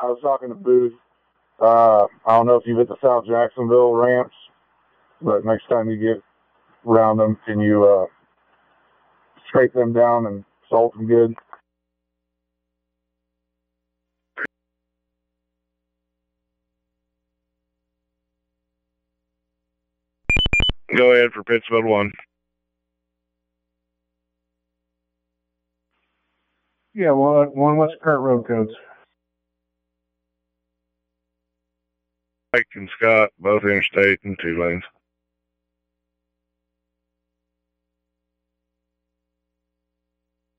I was talking to Booth. I don't know if you've hit the South Jacksonville ramps, but next time you get around them, can you scrape them down and salt them good? Go ahead for Pittsfield 1. Yeah, one what's the current road codes? Mike and Scott, both interstate and 2 lanes.